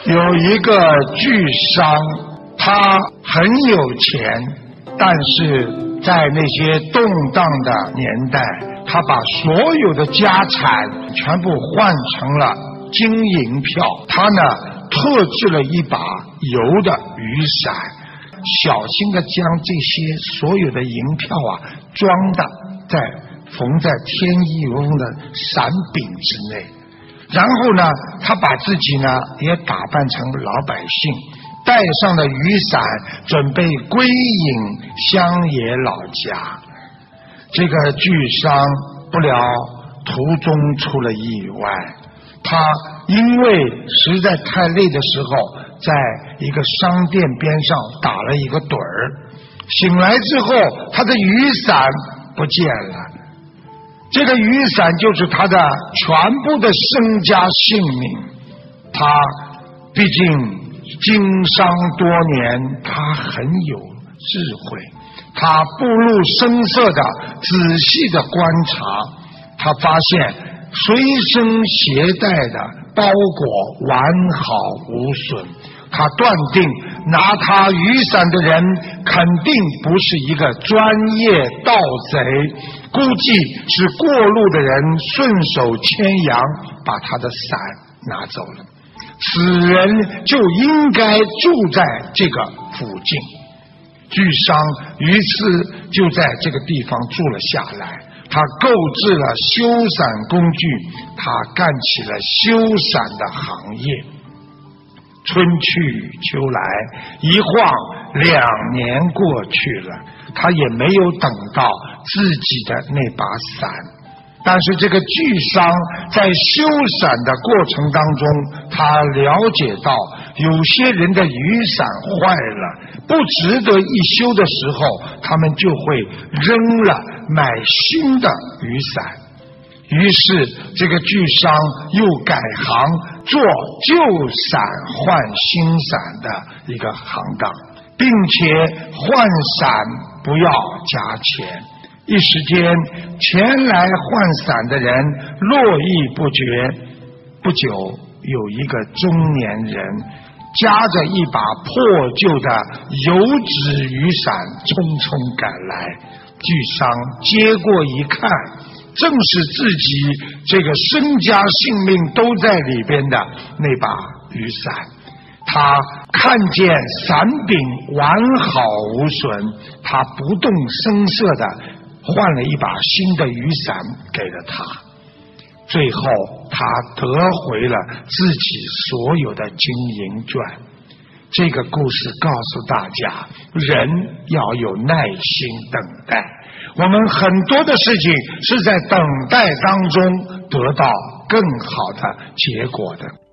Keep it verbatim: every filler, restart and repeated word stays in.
有一个巨商，他很有钱，但是在那些动荡的年代，他把所有的家产全部换成了金银票。他呢特制了一把油的雨伞，小心的将这些所有的银票啊装的在缝在天衣无缝的伞柄之内。然后呢，他把自己呢也打扮成老百姓，带上了雨伞，准备归隐乡野老家。这个巨商不料途中出了意外，他因为实在太累的时候，在一个商店边上打了一个盹儿，醒来之后，他的雨伞不见了。这个雨伞就是他的全部的身家性命。他毕竟经商多年，他很有智慧，他不露声色的仔细的观察，他发现随身携带的包裹完好无损。他断定拿他雨伞的人肯定不是一个专业盗贼，估计是过路的人顺手牵羊把他的伞拿走了。此人就应该住在这个附近。巨商于是就在这个地方住了下来，他购置了修伞工具，他干起了修伞的行业。春去秋来，一晃两年过去了，他也没有等到自己的那把伞。但是这个巨商在修伞的过程当中，他了解到有些人的雨伞坏了，不值得一修的时候，他们就会扔了买新的雨伞。于是这个巨商又改行做旧伞换新伞的一个行当，并且换伞不要加钱。一时间前来换伞的人络绎不绝。不久有一个中年人夹着一把破旧的油纸雨伞匆匆赶来，巨商接过一看，正是自己这个身家性命都在里边的那把雨伞。他看见伞柄完好无损，他不动声色的换了一把新的雨伞给了他。最后他得回了自己所有的金银券。这个故事告诉大家，人要有耐心等待，我们很多的事情是在等待当中得到更好的结果的。